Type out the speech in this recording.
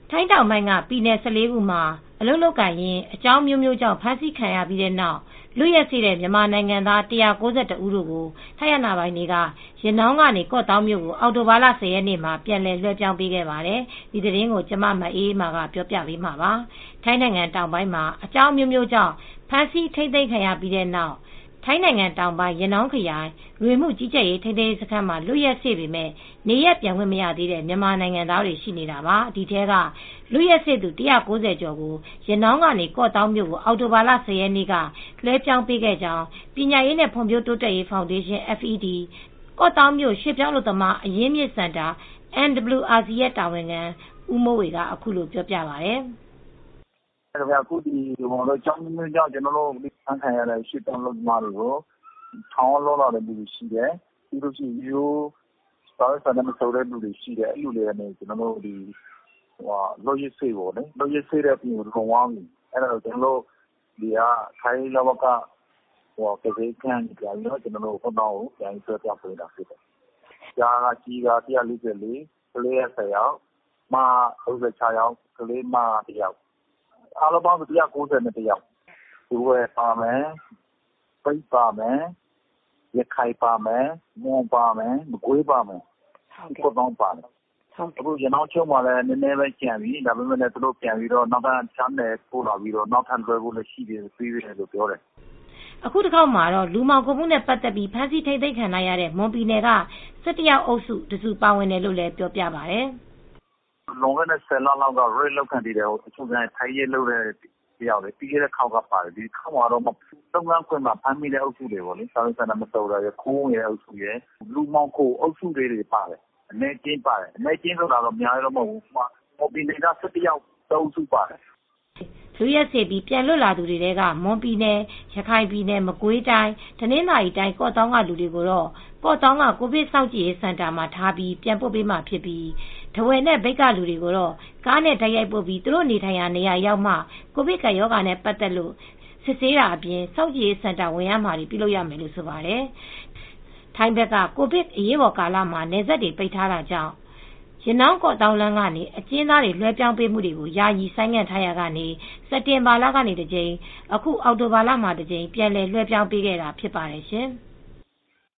ထိုင်းတောင်ပိုင်းကပြည်နယ်14ခုမှာအလုပ်လုပ်ကိုင်ရင်းအကြောင်းမျိုးမျိုးကြောင့်ဖမ်းဆီးခံရပြီးတဲ့နောက်လွတ်ရက်စေ့တဲ့မြန်မာနိုင်ငံသား191ဦးတို့ကိုထိုင်းအာဏာပိုင်တွေကရနောင်းကနေကော့သောင်းမြို့ကိုအော်တိုဘာလ10ရက်နေ့မှာပြန်လည်လွှဲပြောင်းပေးခဲ့ပါတယ်။ဒီသတင်းကိုကျမမအေးမာကပြောပြပေးမှာပါ။ထိုင်းနိုင်ငံတောင်ပိုင်းမှာအကြောင်းမျိုးမျိုးကြောင့်ဖမ်းဆီးထိန်းသိမ်းခံရပြီးတဲ့နောက်ထိုင်းနိုင်ငံတောင်ပိုင်းရနောင်းခရိုင်လူဝင်မှုကြီးကြပ်ရေးထိန်းသိမ်းရေးစခန်းမှာလွတ်ရက်စေ့ပေမဲ့နေရက်ပြန်ခွင့်မရသေးတဲ့မြန်မာနိုင်ငံသားတွေရှိနေတာပါ။ဒီထဲကလွတ်ရက်စေ့သူ190ကျော်ကိုရနောင်းကနေကော့သောင်းမြို့ကိုအော်တိုဘာလ10ရက်နေ့ကလွှဲပြောင်းပေးခဲ့ကြောင်းပညာရေးနဲ့ဖွံ့ဖြိုးတိုးတက်ရေးဖောင်ဒေးရှင်း FED ကော့သောင်းမြို့ရွှေ့ပြောင်းလုပ်သမားအရင်းမြစ်စင်တာ NWRC ရဲ့တာဝန်ခံဦးမိုးဝေကအခုလိုပြောပြပါတယ်။အခုဒီကျောင်းမျိုးကြောင့်ကျွန်တော်တို့ဖမ်းခံရတဲ့ရွှေ့ပြောင်းလုပ်သမားတွေကိုထောင်လောလာတဲ့လူတွေရှိတယ်။ပြီးလို့ရှိရင်ရိုးစာရွက်စာတမ်းမစုံတဲ့လူတွေရှိတယ်။အဲ့လူတွေကနေကျွန်တော်တို့ဒီလွတ်ရက်စေ့ပေါ့လေလွတ်ရက်စေ့တဲ့အပြင်ကိုထုံဝါးပြီအဲ့ဒါကျွန်တော်တို့ဒီကထိုင်းလဝကကလေးကန်းပြန်ပြီးတော့ကျွန်တော်တို့ဟောတော့ပြန်ဆွဲပြပေးတာဖြစ်တယ်။ကြာကကြီးက144ကလေးရ10ယောက်မ36ယောက်ကလေးမ1ယောက်အားလုံးပေါင်း191ယောက်ဒီဝယ်ပါမယ်ပိတ်ပါမယ်ရခိုင်ပါမယ်မွန်ပါမယ်မကွေးပါမယ်ဟုတ်ကဲ့ပါတယ်အခုရနောင်းချုံမှာလည်းနည်းနည်းပဲကြံပြီဒါပေမဲ့လည်းသူတို့ပြန်ပြီးတော့နောက်ထပ်ချမ်းနယ်ပို့လာပြီးတော့နောက်ထပ်လွှဲဖို့လည်းရှိတယ်ပြီးတယ်လို့ပြောတယ်အခုတစ်ခေါက်မှာတော့လူမောင်ကိုမှုနဲ့ပတ်သက်ပြီးဖမ်းဆီးထိန်းသိမ်းခံရတဲ့မွန်ပြည်နယ်က17ယောက်အုပ်စုတစုပါဝင်တယ်လို့လည်းပြောပြပါတယ်လွန်ခဲ့တဲ့10လလောက်ကရေးလောက်ခံတည်တယ်အချုပ်ကနေထိုင်းရဲလုပ်တဲ့တယောက်လေပြီးခဲ့တဲ့ခေါက်ကပါတယ်ဒီခေါက်မှာတော့သုံးလခွင့်မှာဖမ်းမိတဲ့အုပ်စုတွေပေါ့လေစာရေးစာမစုံတာရခိုးရဲအုပ်စုရဲလူမောင်ကိုအုပ်စုတွေပါတယ်အနေချင်းပါတယ်အနေချင်းဆိုတာတော့အများကြီးတော့မဟုတ်ဘူးမွန်ပြည်နယ်က17ယောက်အုပ်စုပါတယ်လူရက်စေပြီးပြန်လွတ်လာသူတွေထဲကမွန်ပြည်နယ်ရခိုင်ပြည်နယ်မကွေးတိုင်းတနင်္သာရီတိုင်းကော့သောင်းကလူတွေကိုတော့ကော့သောင်းကကိုဗစ်စောင့်ကြည့်ရေးစင်တာမှာထားပြီးပြန်ပို့ပေးမှာဖြစ်ပြီးတဝယ်နဲ့ဘိတ်ကလူတွေကိုတော့ကားနဲ့တိုက်ရိုက်ပို့ပြီးသူတို့နေထိုင်ရာနေရာရောက်မှကိုဗစ်ကပ်ရောဂါနဲ့ပတ်သက်လို့စစ်ဆေးတာအပြင်စောင့်ကြည့်ရေးစင်တာဝင်ရမှာပြုလုပ်ရမယ်လို့ဆိုပါတယ်ထိုင်းဘက်ကကိုဗစ်အရေးပေါ်ကာလမှာနယ်စပ်တွေပိတ်ထားတာကြောင့်ရနောင်းကော့တောင်းလမ်းကနေအကျဉ်းသားတွေလွှဲပြောင်းပေးမှုတွေကိုယာယီဆိုင်းငံ့ထားရကနေစက်တင်ဘာလကနေတစ်ကြိမ်အခုအောက်တိုဘာလမှာတစ်ကြိမ်ပြန်လည်လွှဲပြောင်းပေးခဲ့တာဖြစ်ပါတယ်ရှင်။